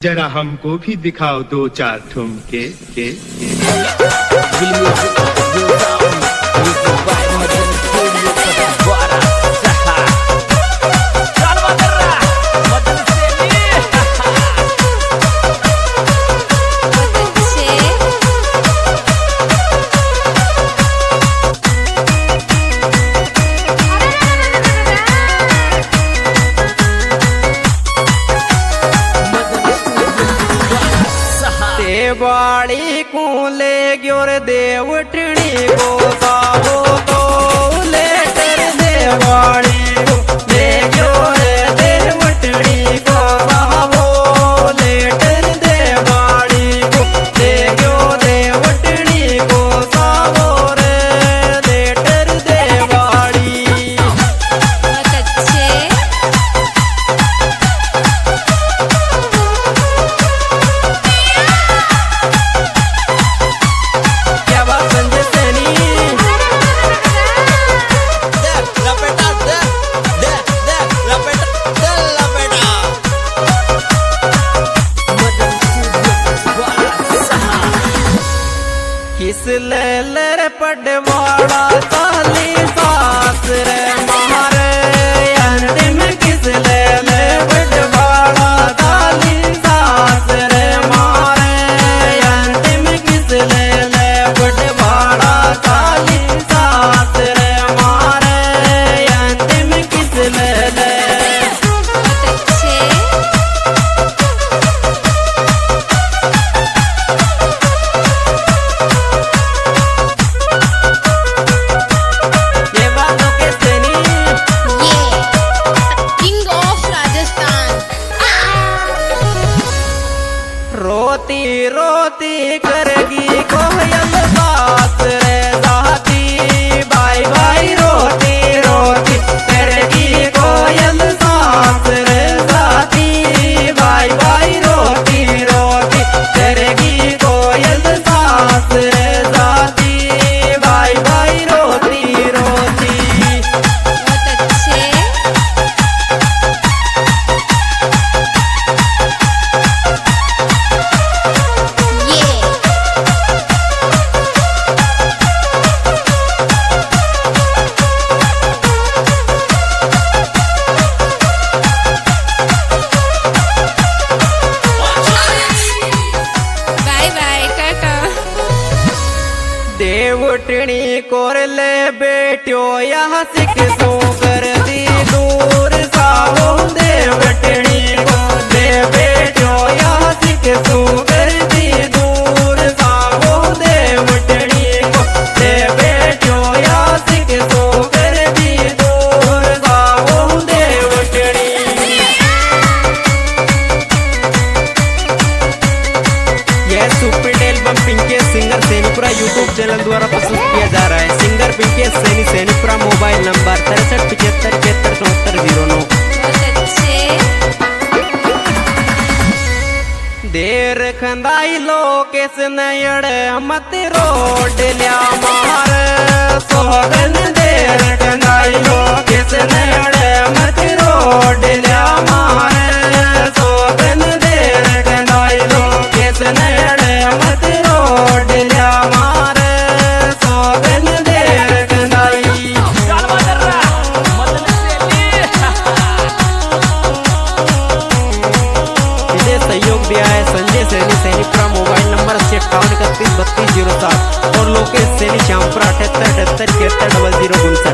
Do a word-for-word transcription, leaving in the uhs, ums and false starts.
जरा हमको भी दिखाओ दो चार ठुमके के, के। बाड़ी को ले ग्योर देवटनी को साबो तो ले कर देवाड़ी को ले ग्योर देवटनी को साबो ले कर देवाड़ी को ले ग्यो देवटनी को साबो रे ले कर देवाड़ी। बहुत अच्छे। किस ले ले पडवाड़ा साली सास रे मारे अंतिम किस ले ले पडवाड़ा साली सास रे मारे अंतिम किस ले ले पडवाड़ा साली सास रे मारे अंतिम किस ले ले। बहुत अच्छे। रोती रोती करेगी कोयल सास रे साथी बाई बाई रोती रोती करेगी कोयल सास रे साथी बाई बाई रोती रोती करेगी कोयल सास रे साथी बाई बाई रोती रोती। बहुत अच्छे। देवटनी कोर ले बेटियो यहाँ सिख सो कर दी दूर सावो देवटनी को ले बेटियो यहाँ सिख सो कर दी दूर सावो देवटनी को ले बेटियो यहाँ सिख सो कर दी दूर सावो देवटनी। यह super album Pinky singer Sainipura YouTube channel द्वारा प्रस्तुत किया जा रहा है। Singer Pinky Saini Sainipura. Mobile number तिरसठ पिछहत्तर इकहत्तर चौहत्तर जीरो नौ। देर खंदाई लो केस नयड़ मत रोड लिया मार सोहगन देर खंदाई लो केस नयड़ मत रोड लिया मार सोहगन देर खंदाई लो केस नयड़ मत रोड लिया मार सोहगन देर खंदाई। इसे सहयोग दिया है संजय सैनी सैनिपुरा। मोबाइल नंबर अस्सी अट्ठावन इकतीस बत्तीस जीरो सात और लोकेश सैनी श्यामपुरा अठहत्तर अठहत्तर इकहत्तर डबल जीरो उनसठ।